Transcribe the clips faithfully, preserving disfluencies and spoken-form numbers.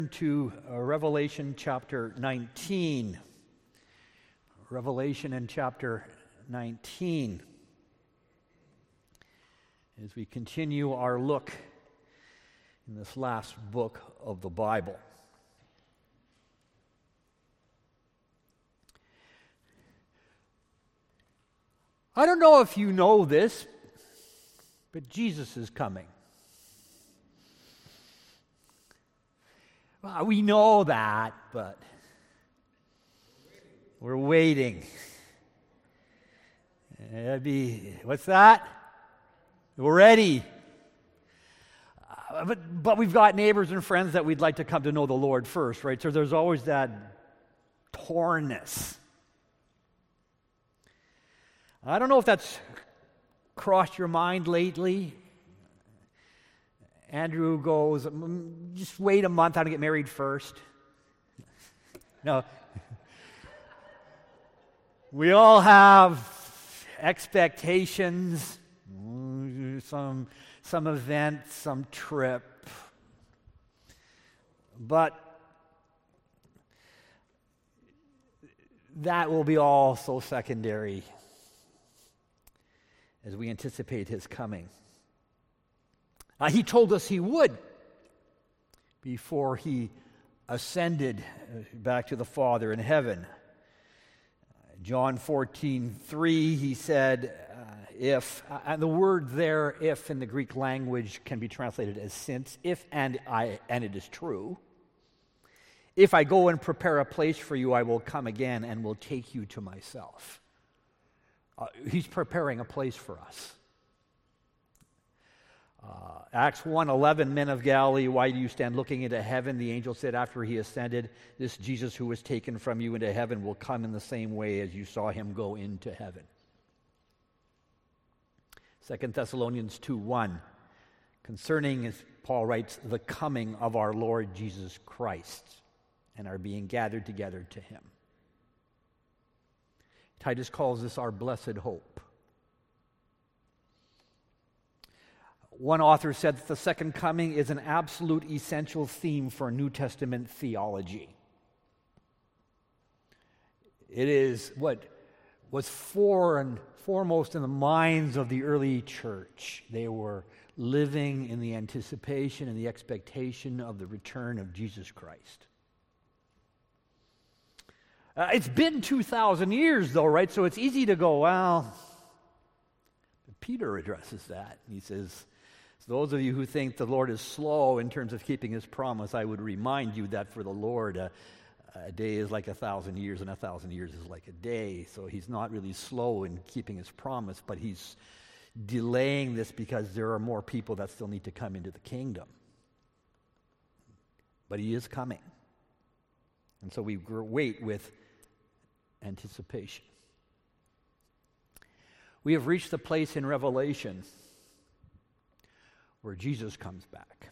To uh, Revelation chapter nineteen. Revelation in chapter nineteen. As we continue our look in this last book of the Bible. I don't know if you know this, but Jesus is coming. Well, we know that, but we're waiting. It'd be, what's that? We're ready. Uh, but, but we've got neighbors and friends that we'd like to come to know the Lord first, right? So there's always that tornness. I don't know if that's crossed your mind lately. Andrew goes, just wait a month, I want to get married first. No. We all have expectations, some, some event, some trip. But that will be all so secondary as we anticipate his coming. Uh, he told us he would before he ascended back to the Father in heaven. John fourteen three, he said, uh, if, uh, and the word there, if in the Greek language can be translated as since, if and I, and it is true. If I go and prepare a place for you, I will come again and will take you to myself. Uh, he's preparing a place for us. Uh, Acts one eleven, men of Galilee, why do you stand looking into heaven? The angel said after he ascended, this Jesus who was taken from you into heaven will come in the same way as you saw him go into heaven. Second Thessalonians two one, concerning, as Paul writes, the coming of our Lord Jesus Christ and our being gathered together to him. Titus calls this our blessed hope. One author said that the second coming is an absolute essential theme for New Testament theology. It is what was fore and foremost in the minds of the early church. They were living in the anticipation and the expectation of the return of Jesus Christ. Uh, it's been two thousand years, though, right? So it's easy to go, well, Peter addresses that. He says, those of you who think the Lord is slow in terms of keeping his promise, I would remind you that for the Lord, uh, a day is like a thousand years, and a thousand years is like a day. So he's not really slow in keeping his promise, but he's delaying this because there are more people that still need to come into the kingdom. But he is coming. And so we wait with anticipation. We have reached the place in Revelation where Jesus comes back.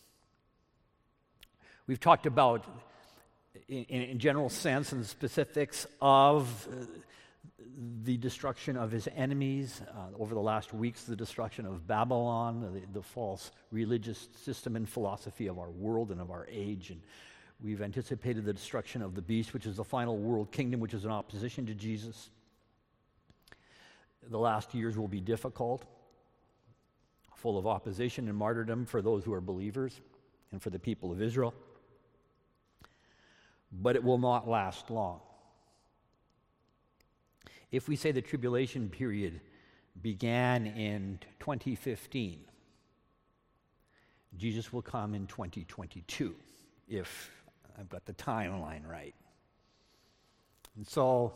We've talked about, in, in general sense and specifics, of uh, the destruction of his enemies. Uh, over the last weeks, the destruction of Babylon, the, the false religious system and philosophy of our world and of our age. And we've anticipated the destruction of the beast, which is the final world kingdom, which is in opposition to Jesus. The last years will be difficult, full of opposition and martyrdom for those who are believers and for the people of Israel. But it will not last long. If we say the tribulation period began in twenty fifteen, Jesus will come in twenty twenty-two, if I've got the timeline right. And so,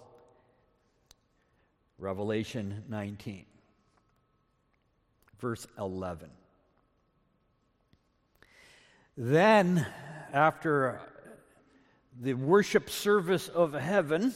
Revelation nineteen. Verse eleven. Then, after the worship service of heaven,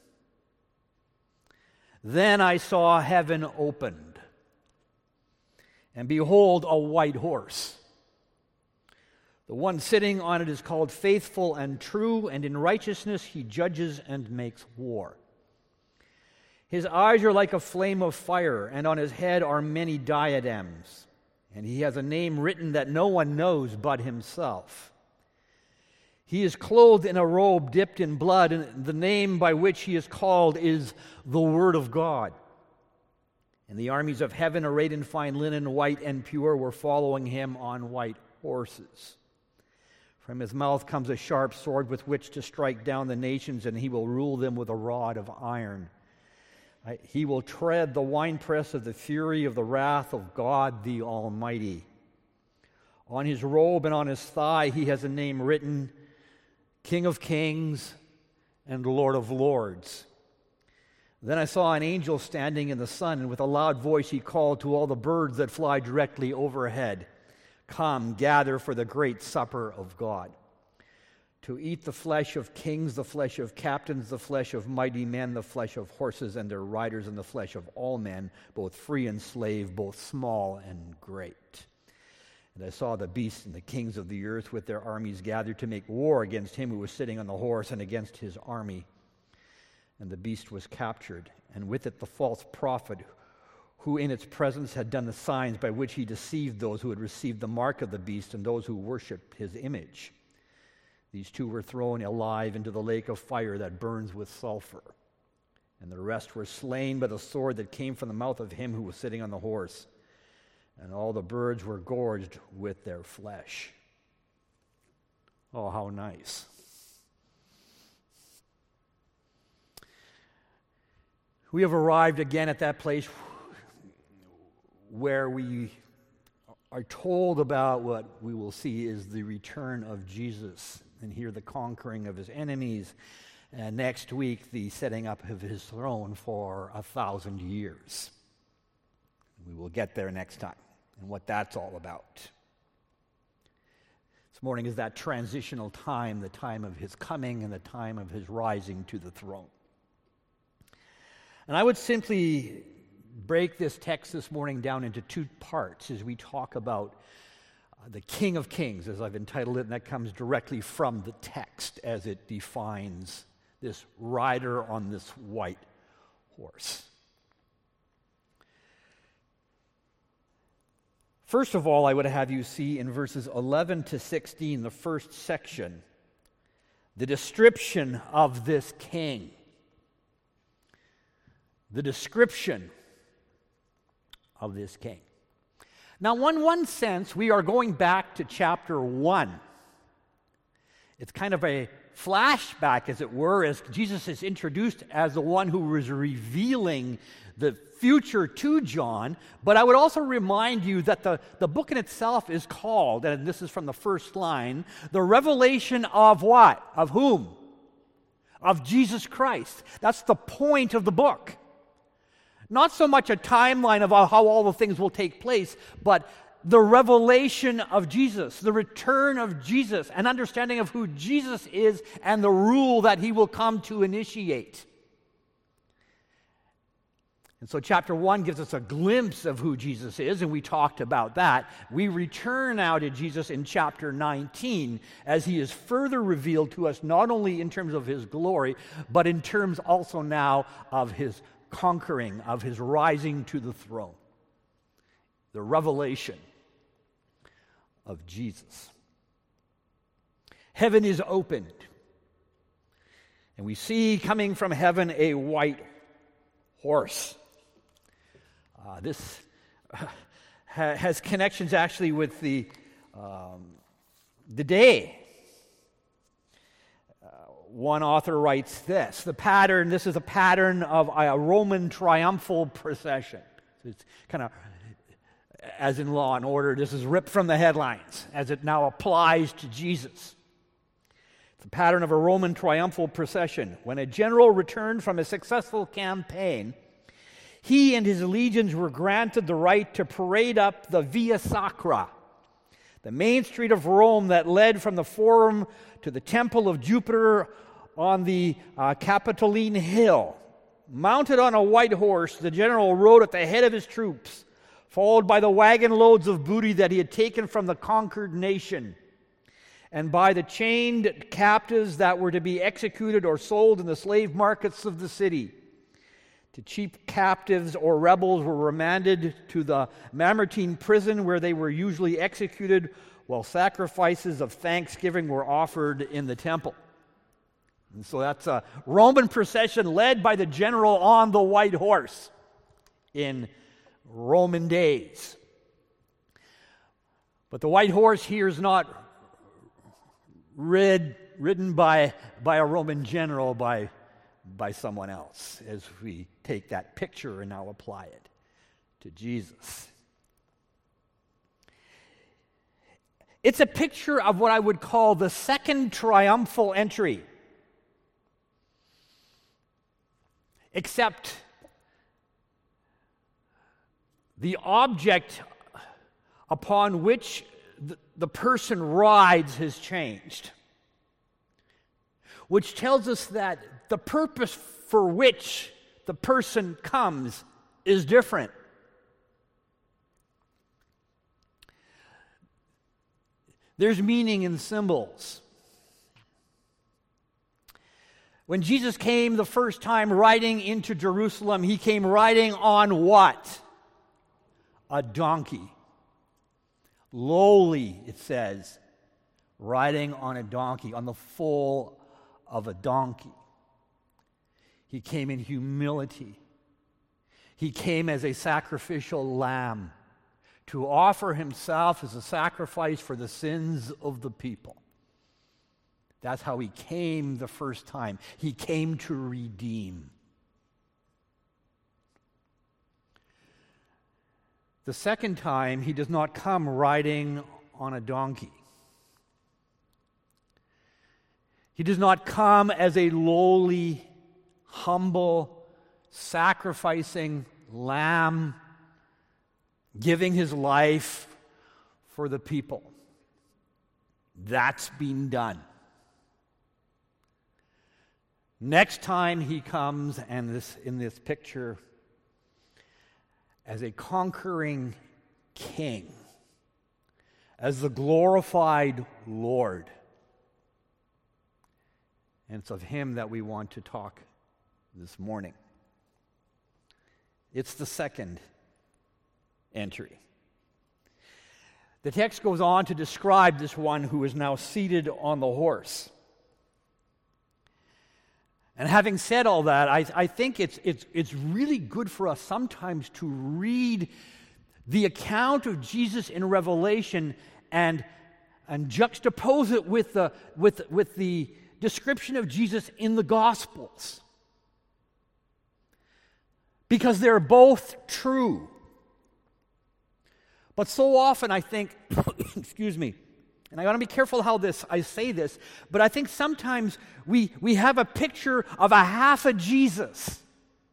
then I saw heaven opened, and behold, a white horse. The one sitting on it is called Faithful and True, and in righteousness he judges and makes war. His eyes are like a flame of fire, and on his head are many diadems. And he has a name written that no one knows but himself. He is clothed in a robe dipped in blood, and the name by which he is called is the Word of God. And the armies of heaven, arrayed in fine linen, white and pure, were following him on white horses. From his mouth comes a sharp sword with which to strike down the nations, and he will rule them with a rod of iron. He will tread the winepress of the fury of the wrath of God the Almighty. On his robe and on his thigh he has a name written, King of Kings and Lord of Lords. Then I saw an angel standing in the sun, and with a loud voice he called to all the birds that fly directly overhead, Come, gather for the great supper of God. To eat the flesh of kings, the flesh of captains, the flesh of mighty men, the flesh of horses and their riders, and the flesh of all men, both free and slave, both small and great. And I saw the beasts and the kings of the earth with their armies gathered to make war against him who was sitting on the horse and against his army. And the beast was captured, and with it the false prophet, who in its presence had done the signs by which he deceived those who had received the mark of the beast and those who worshipped his image. These two were thrown alive into the lake of fire that burns with sulfur. And the rest were slain by the sword that came from the mouth of him who was sitting on the horse. And all the birds were gorged with their flesh. Oh, how nice. We have arrived again at that place where we are told about what we will see is the return of Jesus, and hear the conquering of his enemies, and next week the setting up of his throne for a thousand years. We will get there next time, and what that's all about. This morning is that transitional time, the time of his coming and the time of his rising to the throne. And I would simply break this text this morning down into two parts as we talk about uh, the King of Kings, as I've entitled it, and that comes directly from the text as it defines this rider on this white horse. First of all, I would have you see in verses eleven to sixteen, the first section, the description of this king. The description of this king. Now, in one sense, we are going back to chapter one. It's kind of a flashback, as it were, as Jesus is introduced as the one who was revealing the future to John. But I would also remind you that the, the book in itself is called, and this is from the first line, the revelation of what? Of whom? Of Jesus Christ. That's the point of the book. Not so much a timeline of how all the things will take place, but the revelation of Jesus, the return of Jesus, an understanding of who Jesus is and the rule that he will come to initiate. And so chapter one gives us a glimpse of who Jesus is, and we talked about that. We return now to Jesus in chapter nineteen as he is further revealed to us, not only in terms of his glory, but in terms also now of his conquering, of his rising to the throne. The revelation of Jesus. Heaven is opened, and we see coming from heaven a white horse. Uh, this uh, ha- has connections actually with the um, the day. One author writes this, the pattern, this is a pattern of a Roman triumphal procession. It's kind of, as in Law and Order, this is ripped from the headlines as it now applies to Jesus. It's a pattern of a Roman triumphal procession. When a general returned from a successful campaign, he and his legions were granted the right to parade up the Via Sacra, the main street of Rome that led from the Forum to the Temple of Jupiter on the uh, Capitoline Hill. Mounted on a white horse, the general rode at the head of his troops, followed by the wagon loads of booty that he had taken from the conquered nation, and by the chained captives that were to be executed or sold in the slave markets of the city. To cheap captives or rebels were remanded to the Mamertine prison, where they were usually executed, while sacrifices of thanksgiving were offered in the temple. And so that's a Roman procession led by the general on the white horse in Roman days. But the white horse here is not rid, ridden by, by a Roman general, by, by someone else, as we take that picture and now apply it to Jesus. It's a picture of what I would call the second triumphal entry. Except the object upon which the, the person rides has changed, which tells us that the purpose for which the person comes is different. There's meaning in symbols. When Jesus came the first time riding into Jerusalem, he came riding on what? A donkey. Lowly, it says, riding on a donkey, on the foal of a donkey. He came in humility. He came as a sacrificial lamb to offer himself as a sacrifice for the sins of the people. That's how he came the first time. He came to redeem. The second time, he does not come riding on a donkey. He does not come as a lowly, humble, sacrificing lamb, giving his life for the people. That's been done. Next time he comes, and this in this picture, as a conquering king, as the glorified Lord. And it's of him that we want to talk this morning. It's the second entry. The text goes on to describe this one who is now seated on the horse. And having said all that, I, I think it's, it's, it's really good for us sometimes to read the account of Jesus in Revelation and, and juxtapose it with the, with, with the description of Jesus in the Gospels. Because they're both true. But so often I think, excuse me, and I want to be careful how this I say this, but I think sometimes we, we have a picture of a half a Jesus.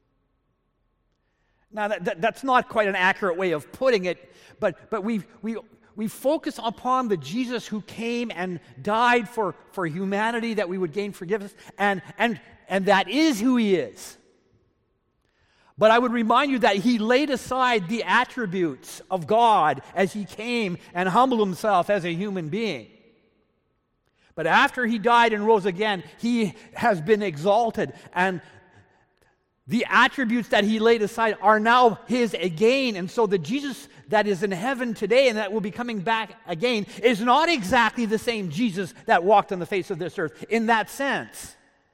Now, that, that, that's not quite an accurate way of putting it, but, but we, we, we focus upon the Jesus who came and died for, for humanity, that we would gain forgiveness, and, and, and that is who he is. But I would remind you that he laid aside the attributes of God as he came and humbled himself as a human being. But after he died and rose again, he has been exalted, and the attributes that he laid aside are now his again. And so the Jesus that is in heaven today and that will be coming back again is not exactly the same Jesus that walked on the face of this earth in that sense.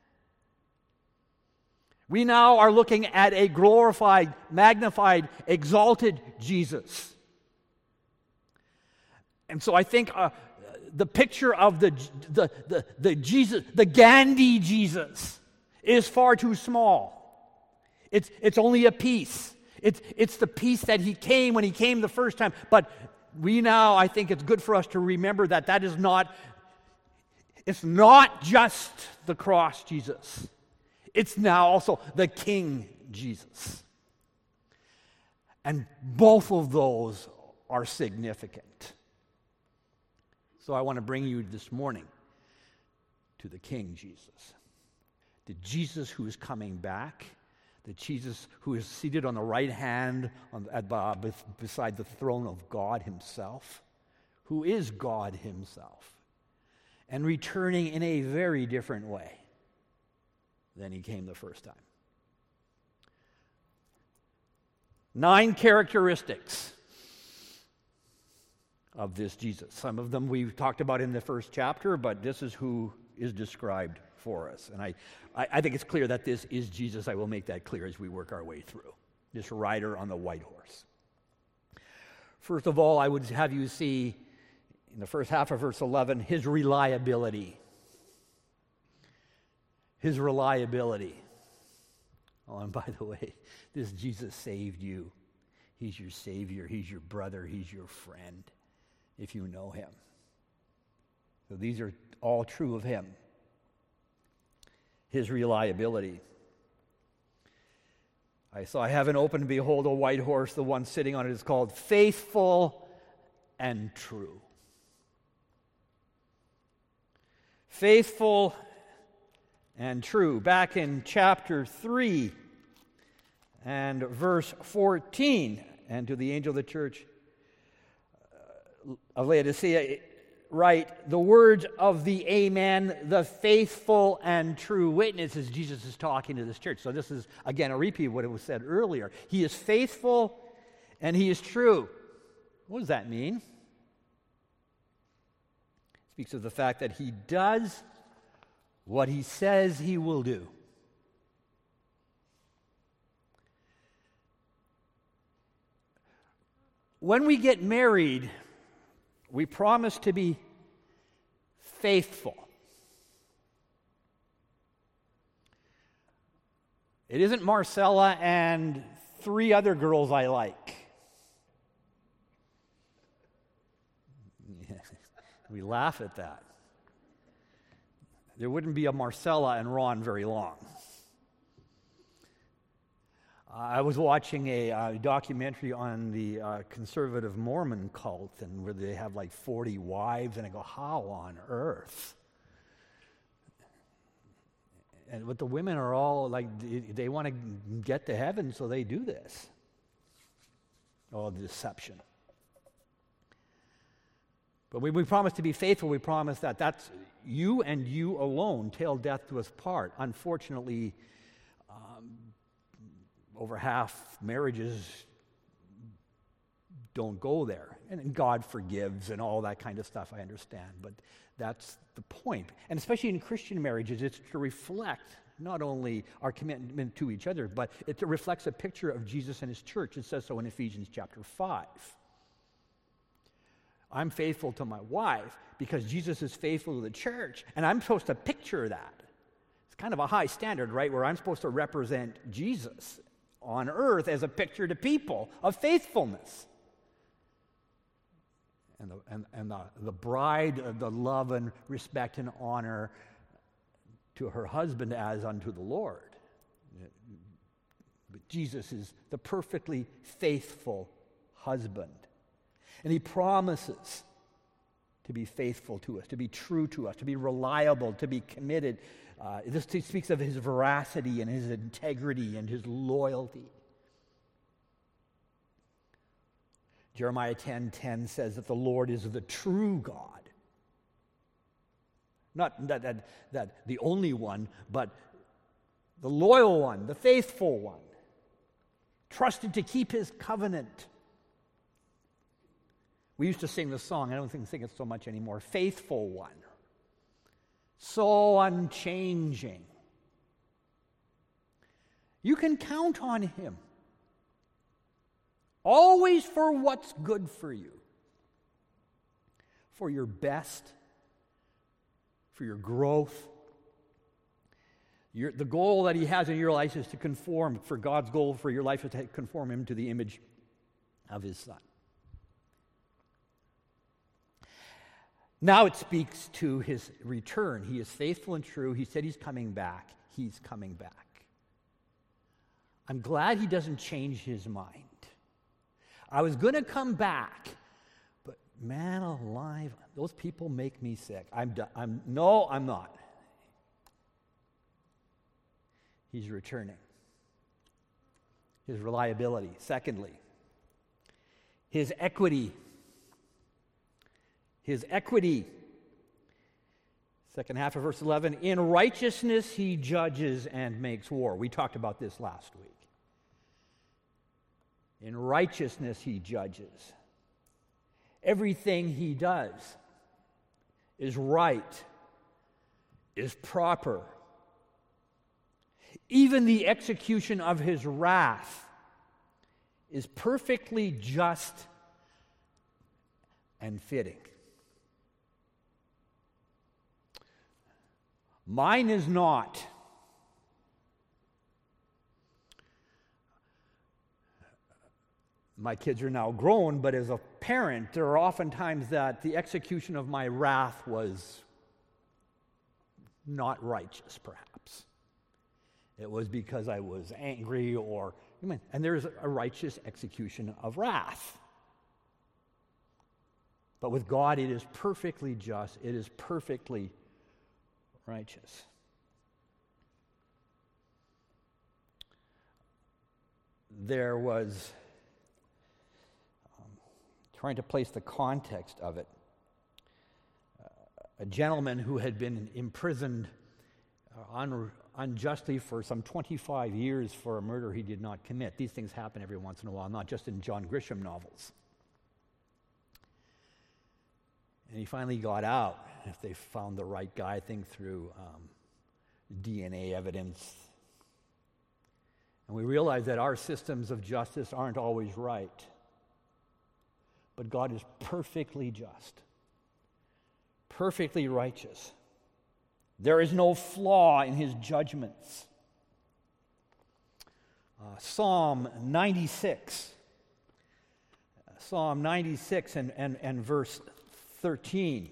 We now are looking at a glorified, magnified, exalted Jesus. And so I think uh, the picture of the, the, the, the Jesus, the Gandhi Jesus, is far too small. It's, it's only a piece. It's, it's the piece that he came when he came the first time. But we now, I think it's good for us to remember that that is not, it's not just the cross Jesus. It's now also the King Jesus. And both of those are significant. So I want to bring you this morning to the King Jesus. The Jesus who is coming back, the Jesus who is seated on the right hand on, at, uh, beside the throne of God himself, who is God himself, and returning in a very different way than he came the first time. Nine characteristics of this Jesus. Some of them we've talked about in the first chapter, but this is who is described for us. And I, I, I think it's clear that this is Jesus. I will make that clear as we work our way through. This rider on the white horse. First of all, I would have you see in the first half of verse eleven, his reliability. His reliability. Oh, and by the way, this Jesus saved you. He's your Savior. He's your brother. He's your friend, if you know him. So these are all true of him. His reliability. I saw heaven open, and behold, a white horse. The one sitting on it is called Faithful and True. Faithful and true. Back in chapter three and verse fourteen, and to the angel of the church of Laodicea, write, the words of the Amen, the faithful and true witness, as Jesus is talking to this church. So this is, again, a repeat of what it was said earlier. He is faithful and he is true. What does that mean? It speaks of the fact that he does what he says he will do. When we get married, we promise to be faithful. It isn't Marcella and three other girls I like. We laugh at that. There wouldn't be a Marcella and Ron very long. I was watching a uh, documentary on the uh, conservative Mormon cult, and where they have like forty wives, and I go, how on earth? And but the women are all like, they want to get to heaven, so they do this. Oh, the deception. But when we promise to be faithful, we promise that that's you and you alone, till death do us part. Unfortunately, um, over half marriages don't go there. And God forgives and all that kind of stuff, I understand. But that's the point. And especially in Christian marriages, it's to reflect not only our commitment to each other, but it reflects a picture of Jesus and his church. It says so in Ephesians chapter five. I'm faithful to my wife because Jesus is faithful to the church, and I'm supposed to picture that. It's kind of a high standard, right, where I'm supposed to represent Jesus on earth as a picture to people of faithfulness. And the, and, and the, the bride, uh, the love and respect and honor to her husband as unto the Lord. But Jesus is the perfectly faithful husband. And he promises to be faithful to us, to be true to us, to be reliable, to be committed. Uh, this speaks of his veracity and his integrity and his loyalty. Jeremiah ten ten says that the Lord is the true God. Not that, that, that the only one, but the loyal one, the faithful one, trusted to keep his covenant. We used to sing the song, I don't think sing it so much anymore, Faithful One. So unchanging. You can count on him. Always for what's good for you. For your best. For your growth. Your, the goal that he has in your life is to conform, for God's goal for your life is to conform him to the image of his Son. Now it speaks to his return. He is faithful and true. He said he's coming back. He's coming back. I'm glad he doesn't change his mind. I was going to come back, but man alive, those people make me sick. I'm, done. I'm no, I'm not. He's returning. His reliability. Secondly, his equity. His equity. Second half of verse eleven. In righteousness he judges and makes war. We talked about this last week. In righteousness he judges. Everything he does is right, is proper. Even the execution of his wrath is perfectly just and fitting. Mine is not. My kids are now grown, but as a parent, there are often times that the execution of my wrath was not righteous, perhaps. It was because I was angry or, and there's a righteous execution of wrath. But with God, it is perfectly just. It is perfectly righteous. There was, um, trying to place the context of it, uh, a gentleman who had been imprisoned uh, un- unjustly for some twenty-five years for a murder he did not commit. These things happen every once in a while, not just in John Grisham novels. And he finally got out. If they found the right guy, I think through um, D N A evidence. And we realize that our systems of justice aren't always right. But God is perfectly just, perfectly righteous. There is no flaw in his judgments. Uh, Psalm ninety-six. Psalm ninety-six and, and, and verse thirteen.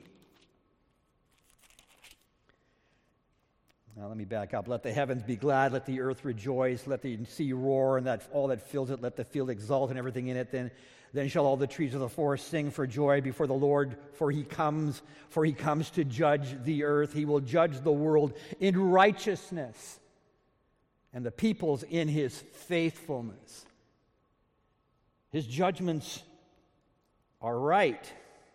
Now let me back up. Let the heavens be glad, let the earth rejoice, let the sea roar, and that all that fills it, let the field exult and everything in it. Then, then shall all the trees of the forest sing for joy before the Lord, for he comes, for he comes to judge the earth. He will judge the world in righteousness, and the peoples in his faithfulness. His judgments are right.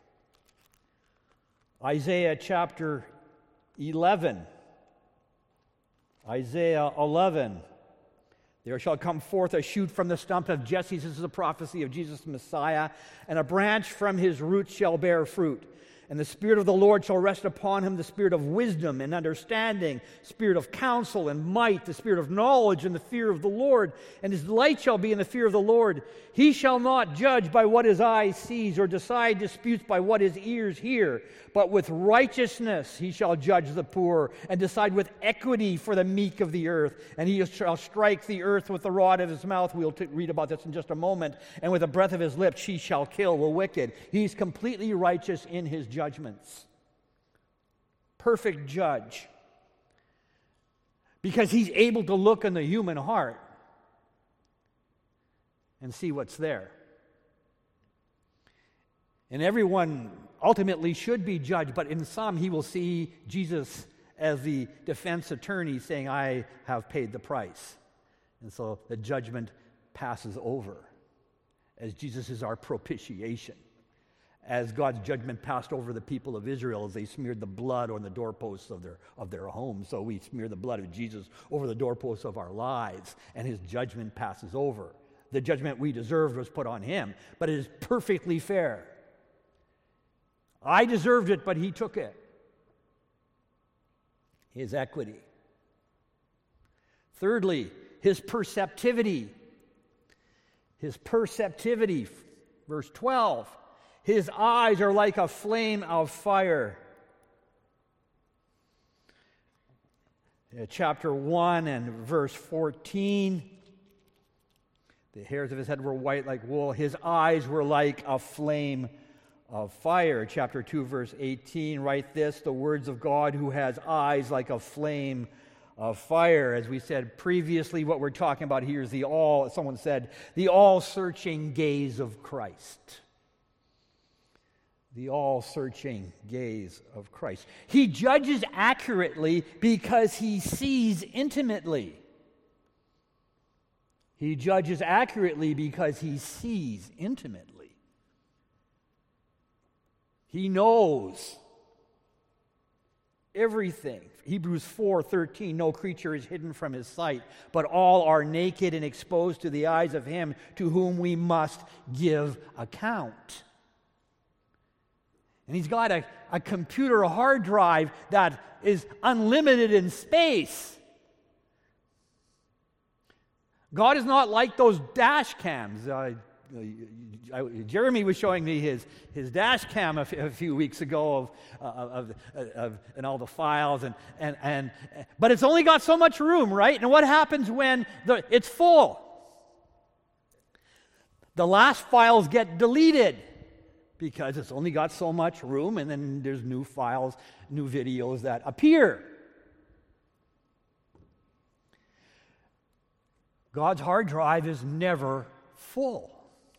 Isaiah chapter eleven. Isaiah eleven. There shall come forth a shoot from the stump of Jesse. This is a prophecy of Jesus the Messiah. And a branch from his roots shall bear fruit. And the Spirit of the Lord shall rest upon him, the Spirit of wisdom and understanding, Spirit of counsel and might, the Spirit of knowledge and the fear of the Lord. And his delight shall be in the fear of the Lord. He shall not judge by what his eye sees, or decide disputes by what his ears hear. But with righteousness he shall judge the poor, and decide with equity for the meek of the earth. And he shall strike the earth with the rod of his mouth. We'll t- read about this in just a moment. And with the breath of his lips he shall kill the wicked. He's completely righteous in his judgments. Perfect judge. Because he's able to look in the human heart and see what's there. And everyone ultimately should be judged, but in some he will see Jesus as the defense attorney saying, I have paid the price. And so the judgment passes over as Jesus is our propitiation. As God's judgment passed over the people of Israel as they smeared the blood on the doorposts of their, of their homes. So we smear the blood of Jesus over the doorposts of our lives, and his judgment passes over. The judgment we deserved was put on him, but it is perfectly fair. I deserved it, but he took it. His equity. Thirdly, his perceptivity. His perceptivity. Verse twelve. His eyes are like a flame of fire. Uh, chapter one and verse fourteen. The hairs of his head were white like wool. His eyes were like a flame of fire. Chapter two, verse eighteen. Write this, the words of God who has eyes like a flame of fire. As we said previously, what we're talking about here is the all, someone said, the all-searching gaze of Christ. The all-searching gaze of Christ. He judges accurately because he sees intimately. He judges accurately because he sees intimately. He knows everything. Hebrews four thirteen, no creature is hidden from his sight, but all are naked and exposed to the eyes of him to whom we must give account. And he's got a, a computer a hard drive that is unlimited in space. God is not like those dash cams. Uh, I, Jeremy was showing me his, his dash cam a, f- a few weeks ago of, uh, of, of, of and all the files, and, and, and but it's only got so much room, right? And what happens when the, it's full? The last files get deleted because it's only got so much room, and then there's new files, new videos that appear. God's hard drive is never full.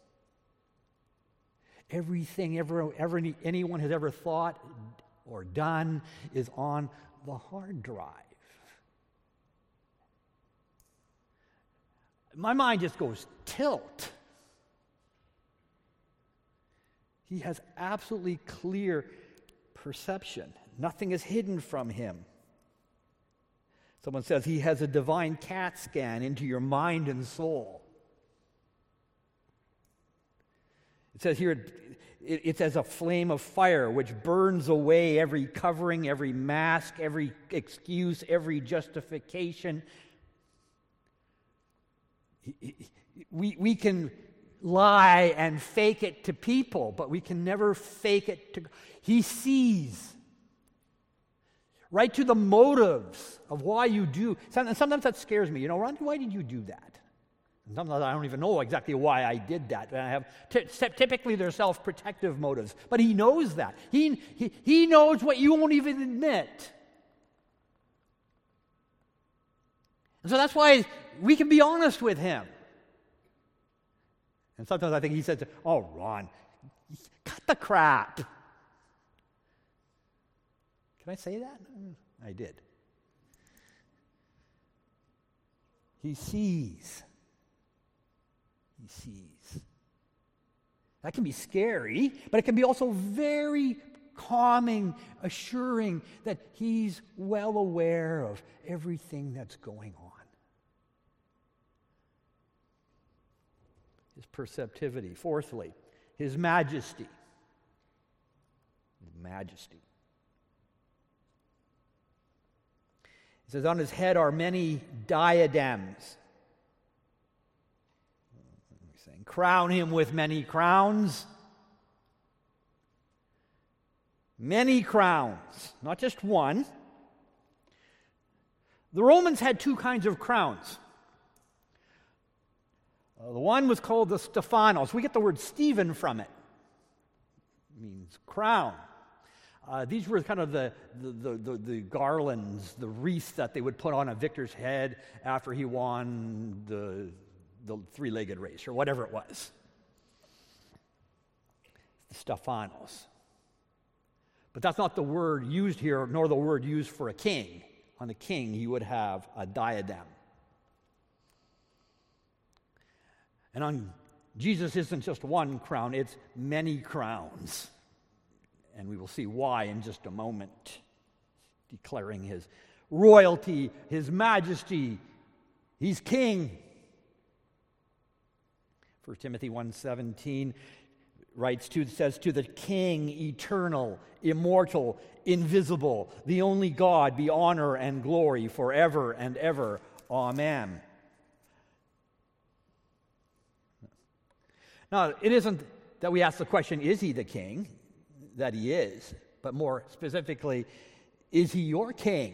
Everything ever, ever anyone has ever thought or done is on the hard drive. My mind just goes tilt. He has absolutely clear perception. Nothing is hidden from him. Someone says he has a divine CAT scan into your mind and soul. It says here, it, it's as a flame of fire which burns away every covering, every mask, every excuse, every justification. We, we can lie and fake it to people, but we can never fake it to God. He sees right to the motives of why you do. And sometimes that scares me. You know, Ron, why did you do that? And sometimes I don't even know exactly why I did that. And I have t- typically they're self-protective motives, but he knows that. He, he, he knows what you won't even admit. And so that's why we can be honest with him. And sometimes I think he says, "Oh, Ron, cut the crap." Can I say that? I did. He sees. He sees. That can be scary, but it can be also very calming, assuring that he's well aware of everything that's going on. His perceptivity. Fourthly, his majesty. His majesty. It says, on his head are many diadems. Saying, crown him with many crowns. Many crowns, not just one. The Romans had two kinds of crowns. Uh, the one was called the Stephanos. We get the word Stephen from it. It means crown. Uh, these were kind of the, the, the, the garlands, the wreath that they would put on a victor's head after he won the, the three-legged race, or whatever it was. The Stephanos. But that's not the word used here, nor the word used for a king. On a king, he would have a diadem. And on Jesus isn't just one crown, it's many crowns. And we will see why in just a moment. Declaring his royalty, his majesty. He's king. First Timothy one seventeen writes to, says, to the King, eternal, immortal, invisible, the only God, be honor and glory forever and ever. Amen. Now, it isn't that we ask the question, is he the king? That he is. But more specifically, is he your king?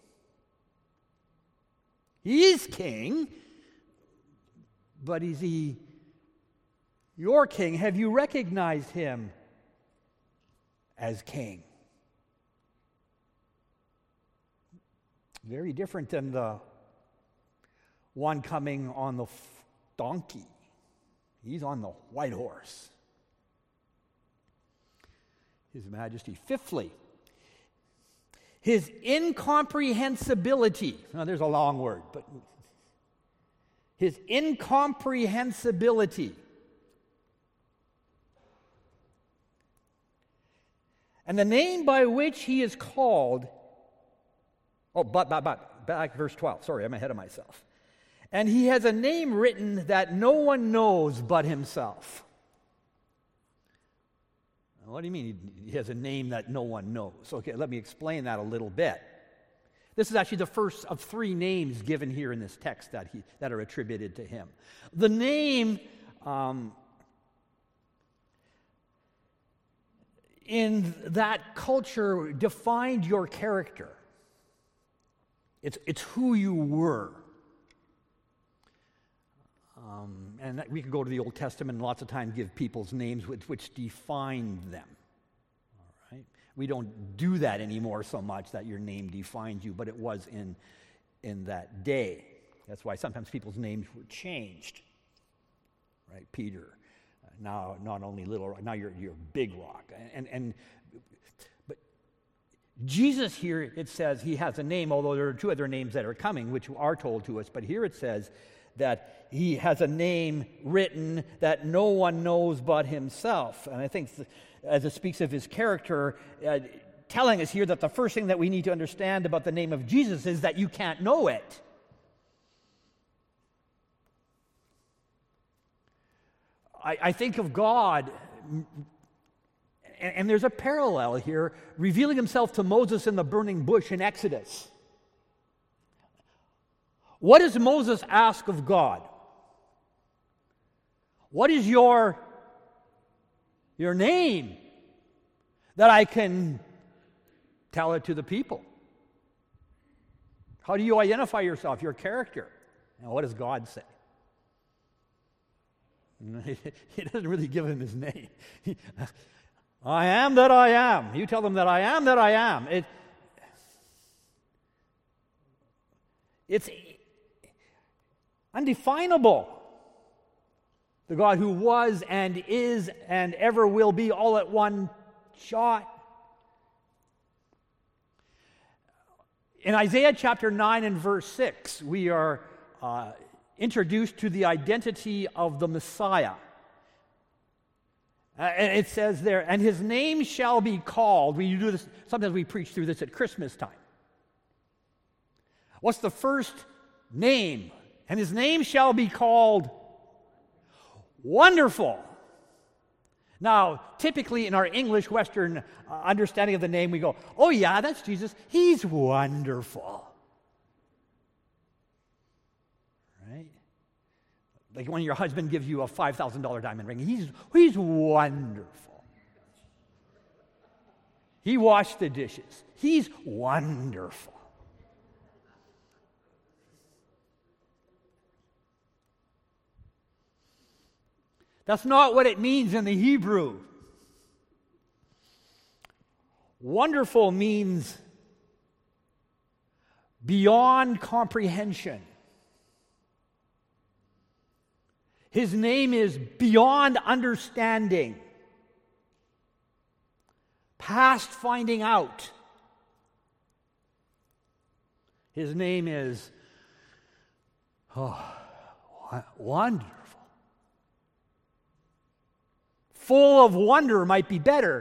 He is king, but is he your king? Have you recognized him as king? Very different than the one coming on the f- donkey. He's on the white horse. His majesty. Fifthly, his incomprehensibility. Now, there's a long word, but his incomprehensibility. And the name by which he is called, oh, but, but, but, back verse twelve. Sorry, I'm ahead of myself. And he has a name written that no one knows but himself. What do you mean he has a name that no one knows? Okay, let me explain that a little bit. This is actually the first of three names given here in this text that, he, that are attributed to him. The name um, in that culture defined your character. It's, it's who you were. Um, and we can go to the Old Testament and lots of times give people's names which, which defined them. All right? We don't do that anymore so much that your name defines you, but it was in, in that day. That's why sometimes people's names were changed. Right? Peter, uh, now not only Little Rock, now you're, you're Big Rock. And, and, but Jesus here, it says he has a name, although there are two other names that are coming, which are told to us. But here it says that he has a name written that no one knows but himself. And I think th- as it speaks of his character, uh, telling us here that the first thing that we need to understand about the name of Jesus is that you can't know it. I, I think of God, and, and there's a parallel here, revealing himself to Moses in the burning bush in Exodus. What does Moses ask of God? What is your, your name that I can tell it to the people? How do you identify yourself, your character? And what does God say? He doesn't really give him his name. I am that I am. You tell them that I am that I am. It, it's undefinable. The God who was and is and ever will be all at one shot. In Isaiah chapter nine and verse six, we are uh, introduced to the identity of the Messiah. Uh, and it says there, and his name shall be called. We do this, sometimes we preach through this at Christmas time. What's the first name? And his name shall be called Wonderful. Now, typically in our English Western uh, understanding of the name, we go, oh yeah, that's Jesus. He's wonderful. Right? Like when your husband gives you a five thousand dollars diamond ring, he's, he's wonderful. He washed the dishes. He's wonderful. That's not what it means in the Hebrew. Wonderful means beyond comprehension. His name is beyond understanding, past finding out. His name is oh, wonderful. Full of wonder might be better.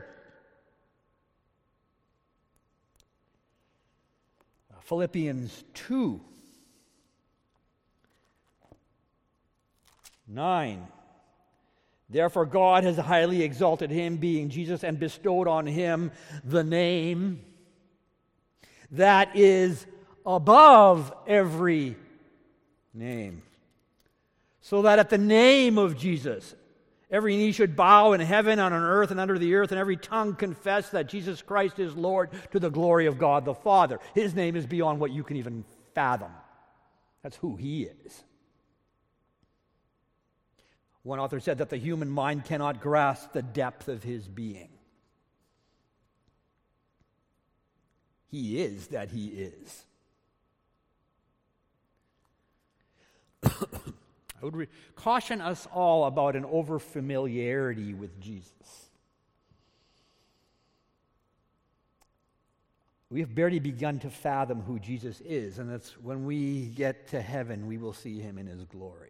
Philippians two, nine. Therefore God has highly exalted him, being Jesus, and bestowed on him the name that is above every name. So that at the name of Jesus, every knee should bow in heaven and on earth and under the earth, and every tongue confess that Jesus Christ is Lord, to the glory of God the Father. His name is beyond what you can even fathom. That's who he is. One author said that the human mind cannot grasp the depth of his being. He is that he is. I would re- caution us all about an over-familiarity with Jesus. We have barely begun to fathom who Jesus is, and that's when we get to heaven, we will see him in his glory.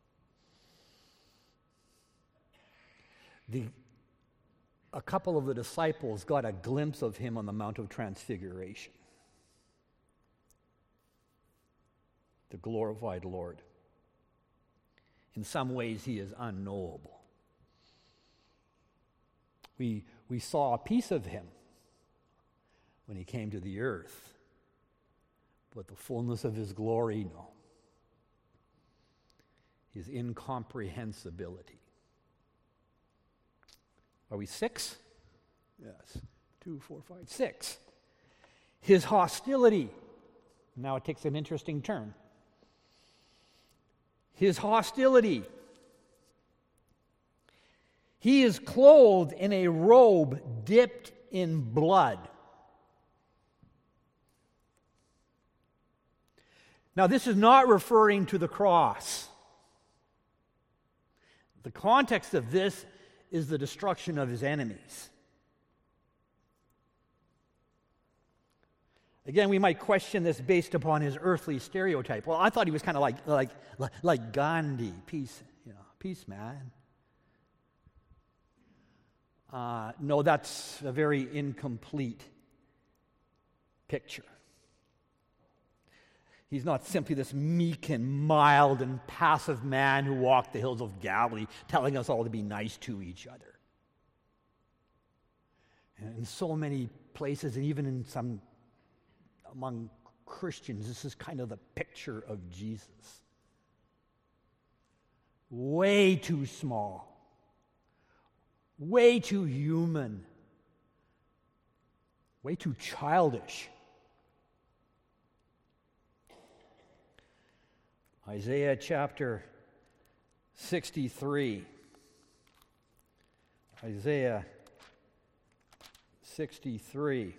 The, a couple of the disciples got a glimpse of him on the Mount of Transfiguration. The glorified Lord. In some ways, he is unknowable. We, We saw a piece of him when he came to the earth, but the fullness of his glory, no. His incomprehensibility. Are we six? Yes. Two, four, five, six. His hostility. Now it takes an interesting turn. His hostility. He is clothed in a robe dipped in blood. Now, this is not referring to the cross. The context of this is the destruction of his enemies. Again, we might question this based upon his earthly stereotype. Well, I thought he was kind of like like like Gandhi, peace, you know, peace man. Uh, no, that's a very incomplete picture. He's not simply this meek and mild and passive man who walked the hills of Galilee telling us all to be nice to each other. And in so many places, and even in some among Christians, this is kind of the picture of Jesus. Way too small. Way too human. Way too childish. Isaiah chapter sixty-three. Isaiah sixty-three.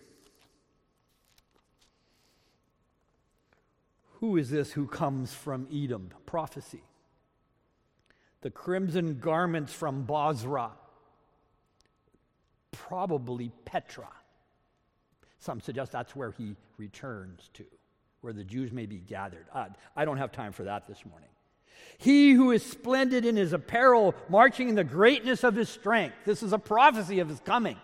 Who is this who comes from Edom? Prophecy. The crimson garments from Bozrah. Probably Petra. Some suggest that's where he returns to, where the Jews may be gathered. Uh, I don't have time for that this morning. He who is splendid in his apparel, marching in the greatness of his strength. This is a prophecy of his coming.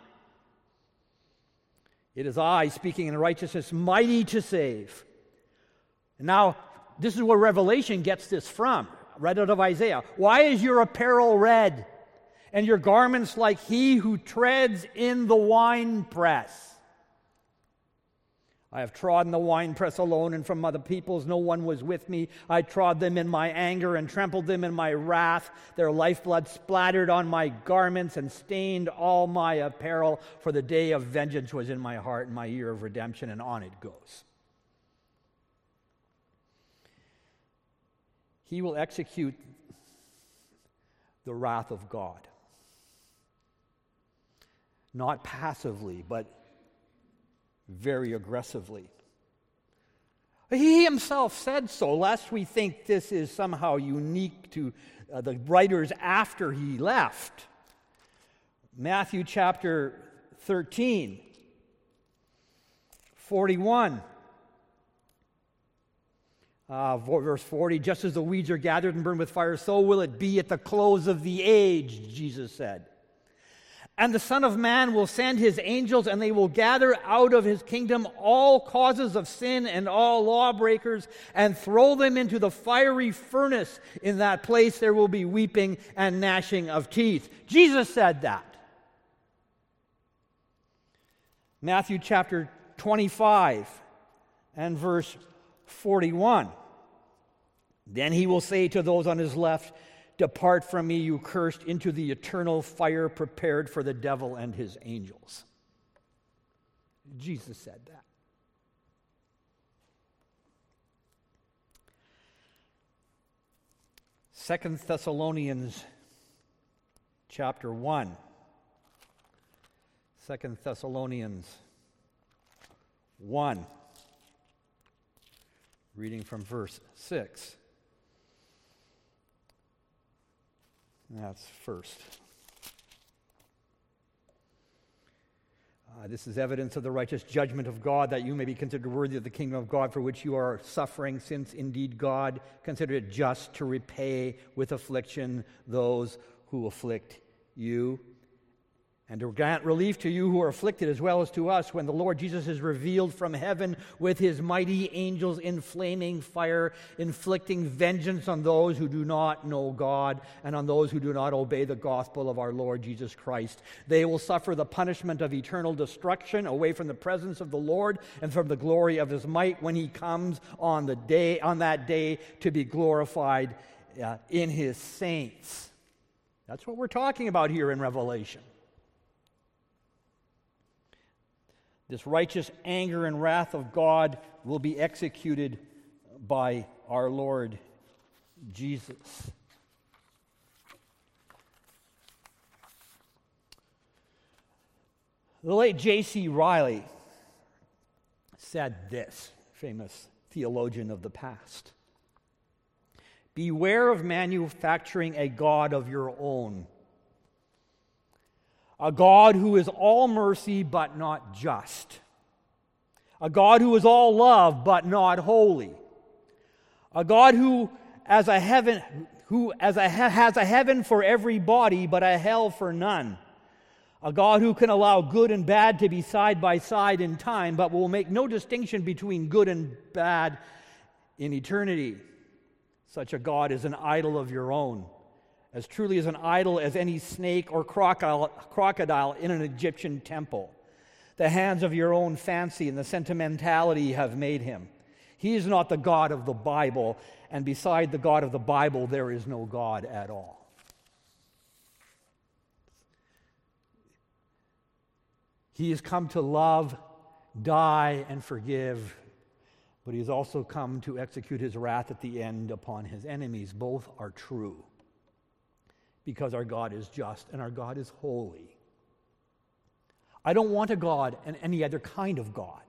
It is I, speaking in righteousness, mighty to save. And now, this is where Revelation gets this from, right out of Isaiah. Why is your apparel red, and your garments like he who treads in the winepress? I have trodden the winepress alone, and from other peoples no one was with me. I trod them in my anger and trampled them in my wrath. Their lifeblood splattered on my garments and stained all my apparel, for the day of vengeance was in my heart, and my year of redemption, and on it goes. He will execute the wrath of God. Not passively, but very aggressively. He himself said so, lest we think this is somehow unique to uh, the writers after he left. Matthew chapter thirteen, forty-one. Uh, verse forty, just as the weeds are gathered and burned with fire, so will it be at the close of the age, Jesus said. And the Son of Man will send his angels, and they will gather out of his kingdom all causes of sin and all lawbreakers, and throw them into the fiery furnace. In that place there will be weeping and gnashing of teeth. Jesus said that. Matthew chapter twenty-five and verse forty-one. Then he will say to those on his left, depart from me, you cursed, into the eternal fire prepared for the devil and his angels. Jesus said that. Second Thessalonians chapter one. Second Thessalonians one. Reading from verse six. That's first. Uh, this is evidence of the righteous judgment of God, that you may be considered worthy of the kingdom of God for which you are suffering, since indeed God considered it just to repay with affliction those who afflict you, and to grant relief to you who are afflicted as well as to us when the Lord Jesus is revealed from heaven with his mighty angels in flaming fire, inflicting vengeance on those who do not know God and on those who do not obey the gospel of our Lord Jesus Christ. They will suffer the punishment of eternal destruction away from the presence of the Lord and from the glory of his might when he comes on the day on that day to be glorified uh, in his saints. That's what we're talking about here in Revelation. This righteous anger and wrath of God will be executed by our Lord Jesus. The late J C Ryle said this, famous theologian of the past: "Beware of manufacturing a God of your own. A God who is all mercy but not just. A God who is all love but not holy. A God who as a heaven who as a has a heaven for every body but a hell for none. A God who can allow good and bad to be side by side in time but will make no distinction between good and bad in eternity. Such a God is an idol of your own, as truly as an idol as any snake or crocodile, crocodile in an Egyptian temple. The hands of your own fancy and the sentimentality have made him. He is not the God of the Bible, and beside the God of the Bible, there is no God at all." He has come to love, die, and forgive, but he has also come to execute his wrath at the end upon his enemies. Both are true, because our God is just and our God is holy. I don't want a God and any other kind of God.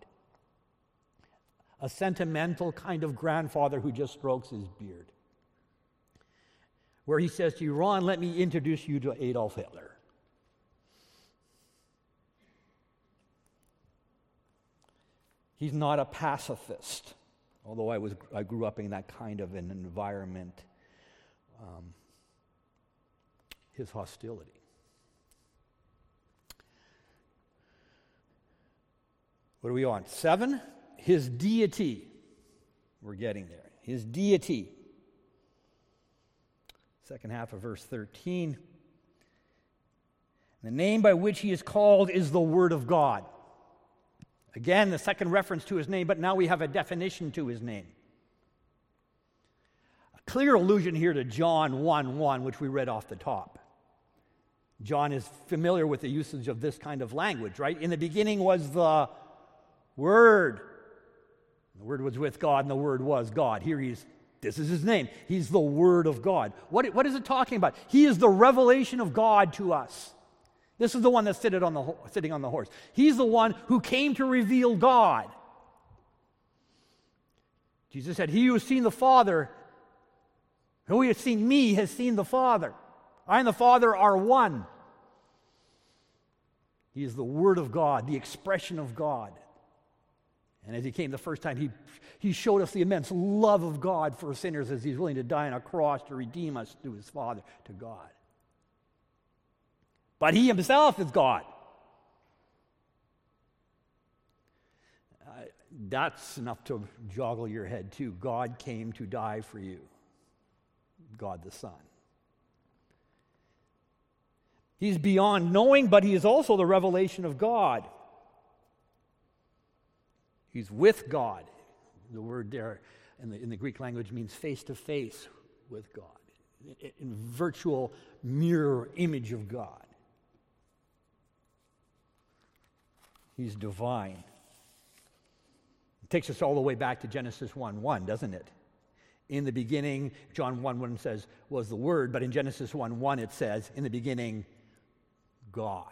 A sentimental kind of grandfather who just strokes his beard. Where he says to you, "Ron, let me introduce you to Adolf Hitler." He's not a pacifist, although I was I grew up in that kind of an environment. Um, his hostility. What do we want? Seven, his deity. We're getting there. His deity. Second half of verse thirteen. The name by which he is called is the Word of God. Again, the second reference to his name, but now we have a definition to his name. A clear allusion here to John one one, which we read off the top. John is familiar with the usage of this kind of language, right? In the beginning was the Word. The Word was with God, and the Word was God. Here he is. This is his name. He's the Word of God. What, what is it talking about? He is the revelation of God to us. This is the one that's sitting on the, sitting on the horse. He's the one who came to reveal God. Jesus said, "He who has seen the Father, who has seen me, has seen the Father. I and the Father are one." He is the Word of God, the expression of God. And as he came the first time, he, he showed us the immense love of God for sinners as he's willing to die on a cross to redeem us to his Father, to God. But he himself is God. Uh, that's enough to joggle your head too. God came to die for you. God the Son. He's beyond knowing, but he is also the revelation of God. He's with God. The word there in the, in the Greek language means face to face with God. In, in virtual mirror image of God. He's divine. It takes us all the way back to Genesis one one, doesn't it? In the beginning, John one one says, was the Word, but in Genesis one one it says, in the beginning, God.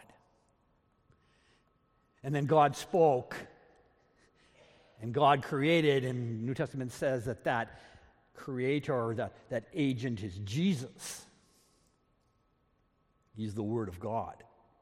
And then God spoke, and God created, and the New Testament says that that creator, that, that agent is Jesus. He's the Word of God.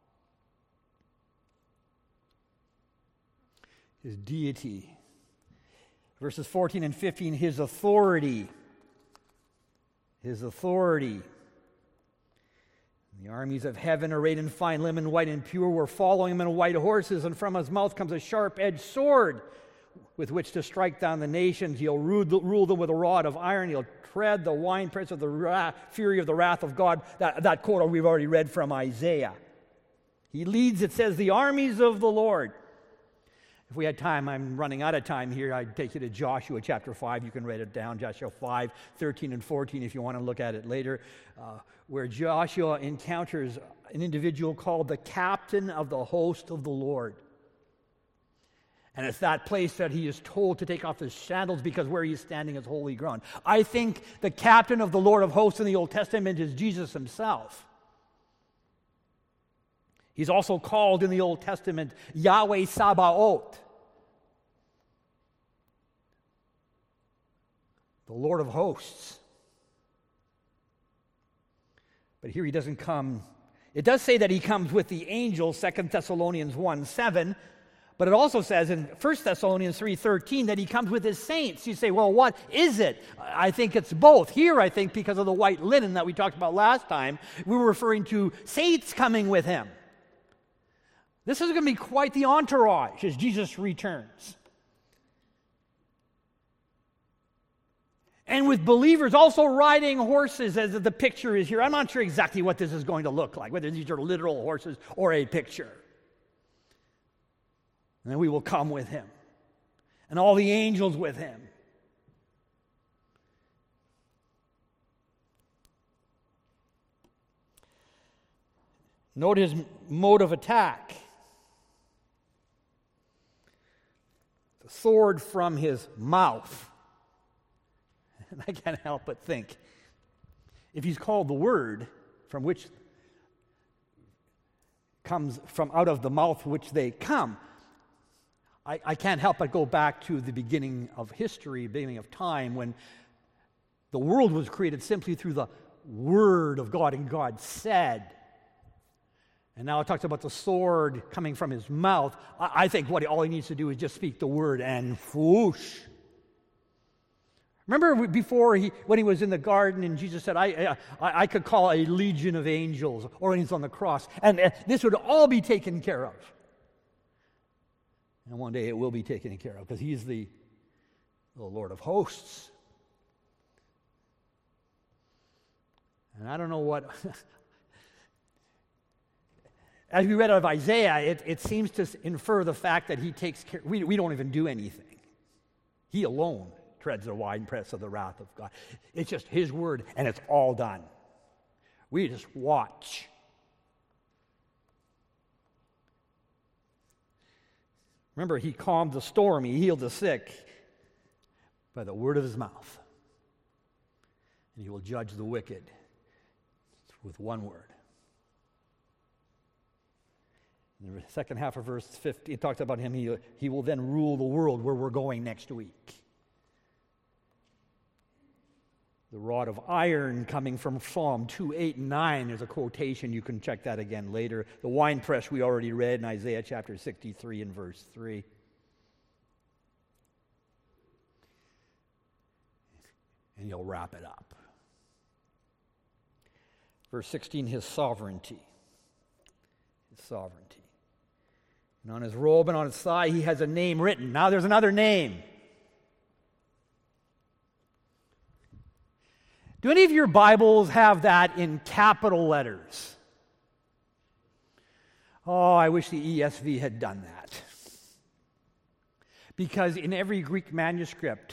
His deity. Verses fourteen and fifteen, his authority. His authority. The armies of heaven, arrayed in fine linen, white and pure, were following him on white horses, and from his mouth comes a sharp-edged sword with which to strike down the nations. He'll rule, rule them with a rod of iron. He'll tread the winepress of the wrath, fury of the wrath of God. That, that quote we've already read from Isaiah. He leads, it says, the armies of the Lord. If we had time, I'm running out of time here, I'd take you to Joshua chapter five. You can write it down, Joshua five, thirteen and fourteen, if you want to look at it later, uh, where Joshua encounters an individual called the captain of the host of the Lord. And it's that place that he is told to take off his sandals because where he is standing is holy ground. I think the captain of the Lord of hosts in the Old Testament is Jesus himself. He's also called in the Old Testament Yahweh Sabaoth, the Lord of hosts. But here he doesn't come. It does say that he comes with the angels, Second Thessalonians one seven, but it also says in First Thessalonians three thirteen that he comes with his saints. You say, well, what is it? I think it's both. Here, I think, because of the white linen that we talked about last time, we were referring to saints coming with him. This is going to be quite the entourage as Jesus returns. And with believers also riding horses, as the picture is here. I'm not sure exactly what this is going to look like, whether these are literal horses or a picture. And then we will come with him, and all the angels with him. Note his mode of attack. The sword from his mouth. And I can't help but think, if he's called the Word, from which comes from out of the mouth which they come, I, I can't help but go back to the beginning of history, beginning of time, when the world was created simply through the Word of God, and God said. And now it talks about the sword coming from his mouth. I, I think what he, all he needs to do is just speak the word, and whoosh. Remember before, he, when he was in the garden, and Jesus said, I, I, I could call a legion of angels, or when he's on the cross, and uh, this would all be taken care of. And one day it will be taken care of, because he's the, the Lord of hosts. And I don't know what... As we read out of Isaiah, it, it seems to infer the fact that he takes care. We, we don't even do anything. He alone treads the winepress of the wrath of God. It's just his word, and it's all done. We just watch. Remember, he calmed the storm. He healed the sick by the word of his mouth. And he will judge the wicked with one word. In the second half of verse fifty, it talks about him. He, he will then rule the world, where we're going next week. The rod of iron coming from Psalm two, eight, and nine. There's a quotation. You can check that again later. The winepress we already read in Isaiah chapter sixty-three and verse three. And he'll wrap it up. Verse sixteen, his sovereignty. His sovereignty. And on his robe and on his thigh, he has a name written. Now there's another name. Do any of your Bibles have that in capital letters? Oh, I wish the E S V had done that. Because in every Greek manuscript,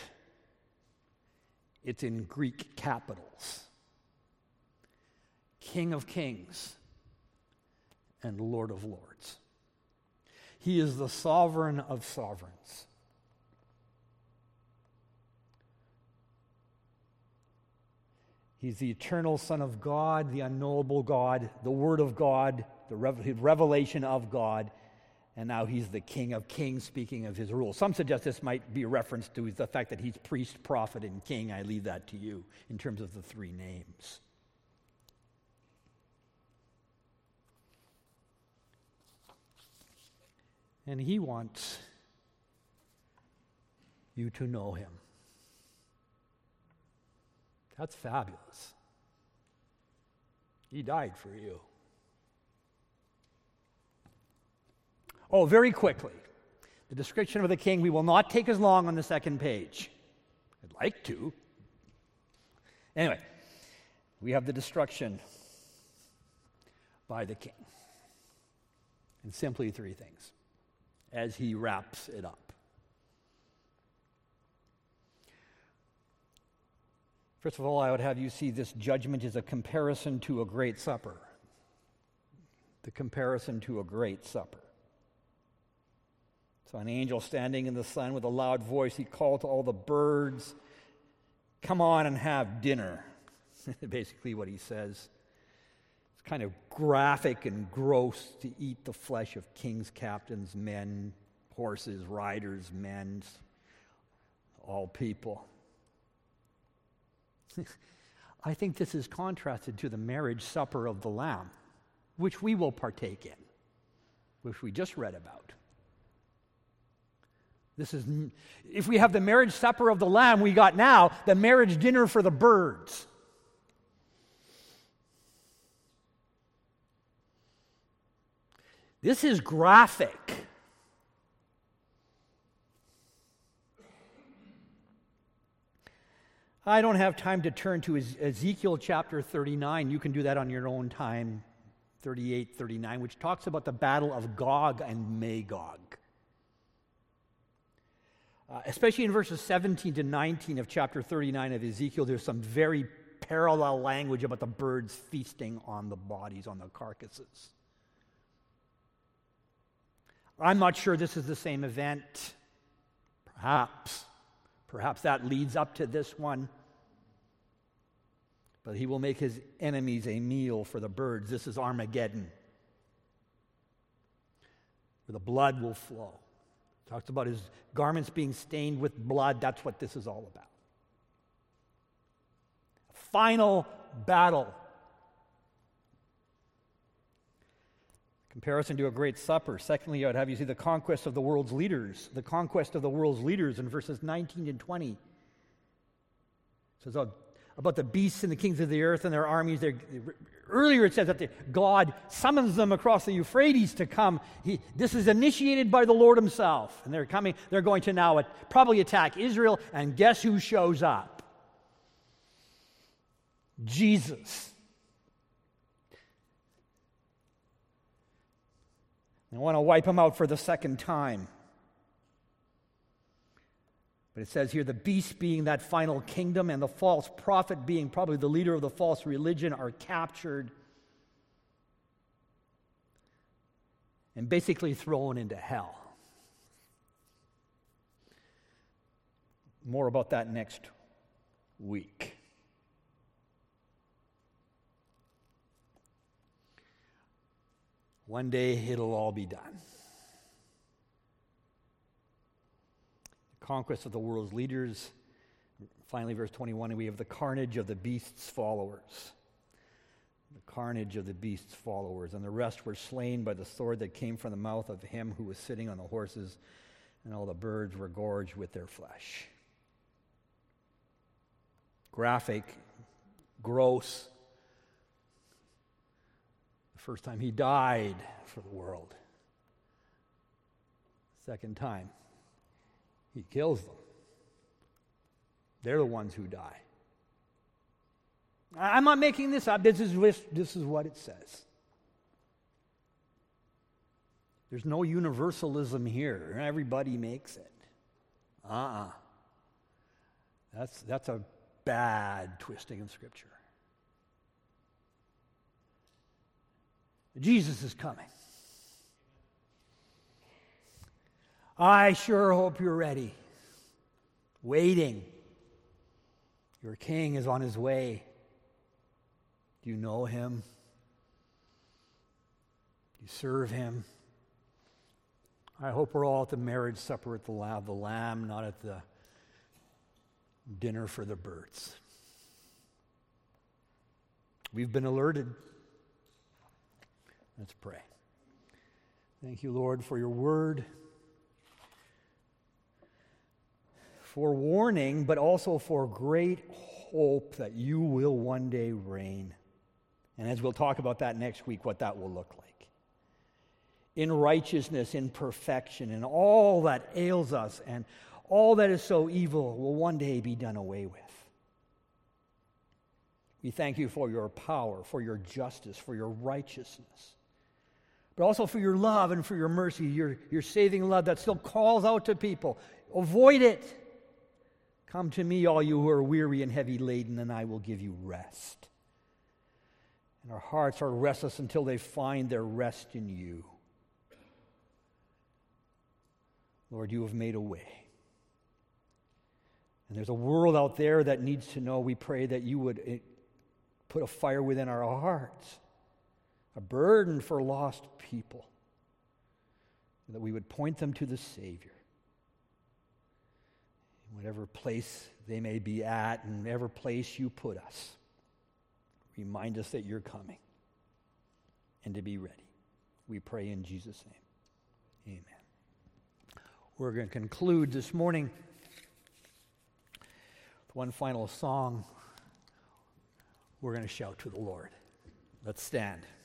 it's in Greek capitals. King of Kings and Lord of Lords. He is the sovereign of sovereigns. He's the eternal Son of God, the unknowable God, the Word of God, the revelation of God, and now he's the King of Kings, speaking of his rule. Some suggest this might be a reference to the fact that he's priest, prophet, and king. I leave that to you in terms of the three names. And he wants you to know him. That's fabulous. He died for you. Oh, very quickly. The description of the king, we will not take as long on the second page. I'd like to. Anyway, we have the destruction by the king. And simply three things as he wraps it up. First of all, I would have you see this judgment is a comparison to a great supper. The comparison to a great supper. So an angel standing in the sun with a loud voice, he called to all the birds, "Come on and have dinner." Basically what he says. It's kind of graphic and gross to eat the flesh of kings, captains, men, horses, riders, men, all people. I think this is contrasted to the marriage supper of the Lamb, which we will partake in, which we just read about. This is, if we have the marriage supper of the Lamb, we got now the marriage dinner for the birds. This is graphic. I don't have time to turn to Ezekiel chapter thirty-nine. You can do that on your own time, thirty-eight, thirty-nine, which talks about the battle of Gog and Magog. Uh, especially in verses seventeen to nineteen of chapter thirty-nine of Ezekiel, there's some very parallel language about the birds feasting on the bodies, on the carcasses. I'm not sure this is the same event. Perhaps. Perhaps that leads up to this one. But he will make his enemies a meal for the birds. This is Armageddon, where the blood will flow. Talks about his garments being stained with blood. That's what this is all about. Final battle. Comparison to a great supper. Secondly, I'd have you see the conquest of the world's leaders. The conquest of the world's leaders in verses nineteen and twenty. It says uh, about the beasts and the kings of the earth and their armies. They're, earlier it says that the, God summons them across the Euphrates to come. He, this is initiated by the Lord himself. And they're coming, they're going to now at, probably attack Israel. And guess who shows up? Jesus. I want to wipe him out for the second time. But it says here, the beast being that final kingdom and the false prophet being probably the leader of the false religion are captured and basically thrown into hell. More about that next week. One day it'll all be done. The conquest of the world's leaders. Finally, verse twenty-one, we have the carnage of the beast's followers. The carnage of the beast's followers. And the rest were slain by the sword that came from the mouth of him who was sitting on the horses, and all the birds were gorged with their flesh. Graphic, gross. First time he died for the world. Second time, he kills them. They're the ones who die. I'm not making this up. This is, this is what it says. There's no universalism here. Everybody makes it. Uh-uh. That's, that's a bad twisting of Scripture. Jesus is coming. I sure hope you're ready. Waiting. Your king is on his way. Do you know him? Do you serve him? I hope we're all at the marriage supper at the Lamb, the Lamb, not at the dinner for the birds. We've been alerted. Let's pray. Thank you, Lord, for your word, for warning, but also for great hope that you will one day reign. And as we'll talk about that next week, what that will look like. in righteousness, in perfection, and all that ails us and all that is so evil will one day be done away with. We thank you for your power, for your justice, for your righteousness, but also for your love and for your mercy, your, your saving love that still calls out to people. Avoid it. Come to me, all you who are weary and heavy laden, and I will give you rest. And our hearts are restless until they find their rest in you. Lord, you have made a way. And there's a world out there that needs to know. We pray that you would put a fire within our hearts, a burden for lost people, that we would point them to the Savior. In whatever place they may be at, in whatever place you put us, remind us that you're coming and to be ready. We pray in Jesus' name. Amen. We're going to conclude this morning with one final song. We're going to shout to the Lord. Let's stand.